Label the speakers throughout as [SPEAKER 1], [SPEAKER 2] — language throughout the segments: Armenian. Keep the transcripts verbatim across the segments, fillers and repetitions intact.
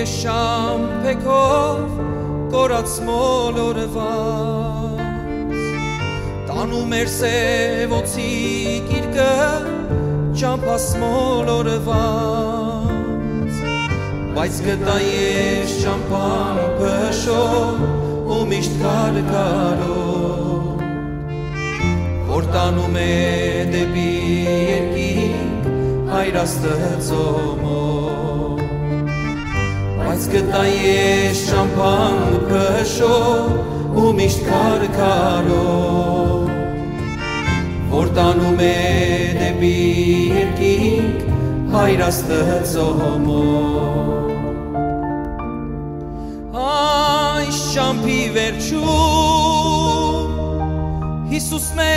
[SPEAKER 1] ես շամփեքով կորած մոլորված տանում էր սևոցի գիրկը ճամփաս մոլորված բայց գտա ես ճամփան փշով ու միշտ կարկարով որ տանում է դեպի երկինք հայր Աստծոմով բայց գտա ես ճամփան փշով ու միշտ կարկարով որ տանում է դեպի երկինք հայր Աստծոմով այս ճամփի վերջում Հիսուսն է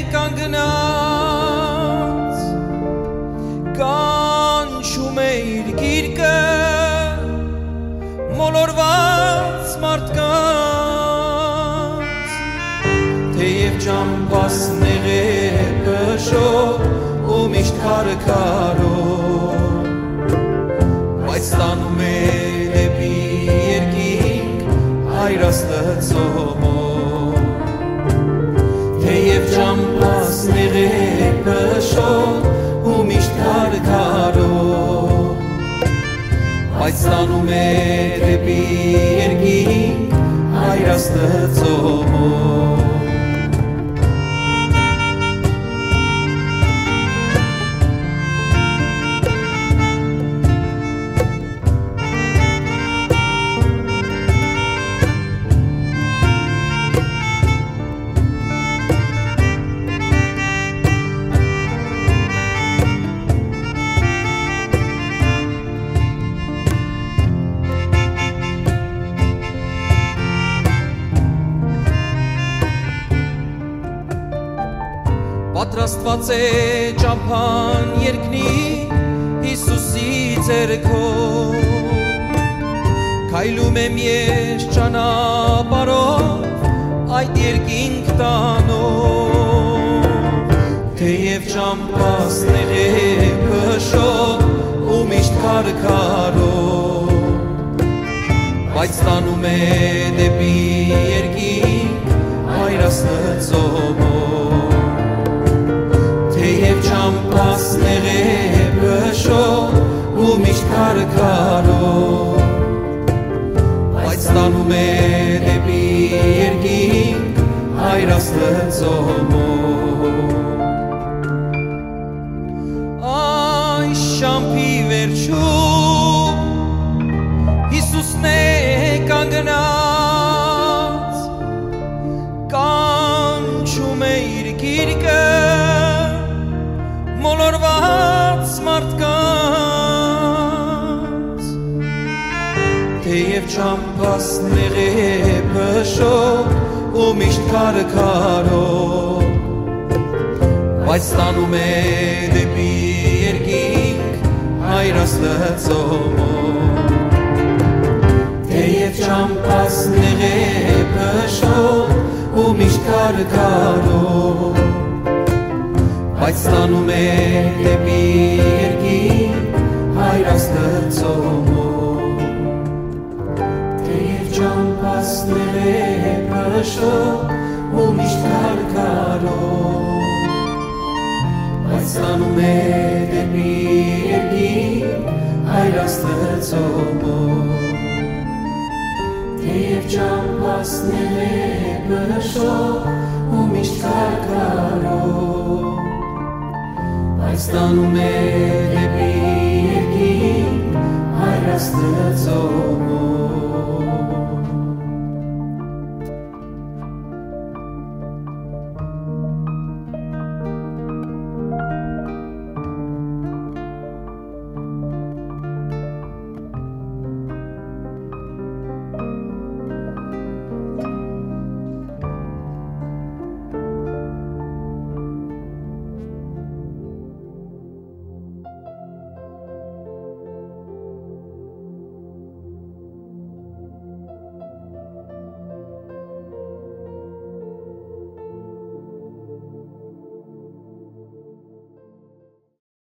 [SPEAKER 1] կանգնած կանչում է իր գիրկը մոլորված մարդկանց թեև ճամփասներ է փշով ու միշտ կարկարով բայց տանում է դեպի երկինք հայր Աստծոմով թեև ճամփասներ է փշով ու միշտ կարկարով բայց տանում է դեպի երկինք հայր Աստծոմով Պատրաստված է ճամփան երկնի Հիսուսի ձեռքով քայլում եմ ես ճանապարհով այդ երկինք տանող թեև ճամփասներ է փշով ու միշտ կարկարով բայց տանում է դեպի երկինք հայր Աստծոմով թեև ճամփասներ է փշով ու միշտ կարկարով բայց տանում է դեպի երկինք հայր Աստծոմով այս ճամփի վերջում Հիսուսն է կանգնած կանչում է իր գիրկը մոլորված մարդկանց թեև ճամփասներ է փշով ու միշտ կարկարով բայց տանում է դեպի երկինք հայր Աստծոմով թեև ճամփասներ է փշով ու միշտ կարկարով բայց տանում է դեպի երկինք հայր Աստծոմով թեև ճամփասներ է փշով ու միշտ կարկարով բայց տանում է դեպի երկինք հայր Աստծոմով թեև ճամփասներ է փշով ու միշտ կարկարով բայց տանում է դեպի երկինք հայր Աստծոմով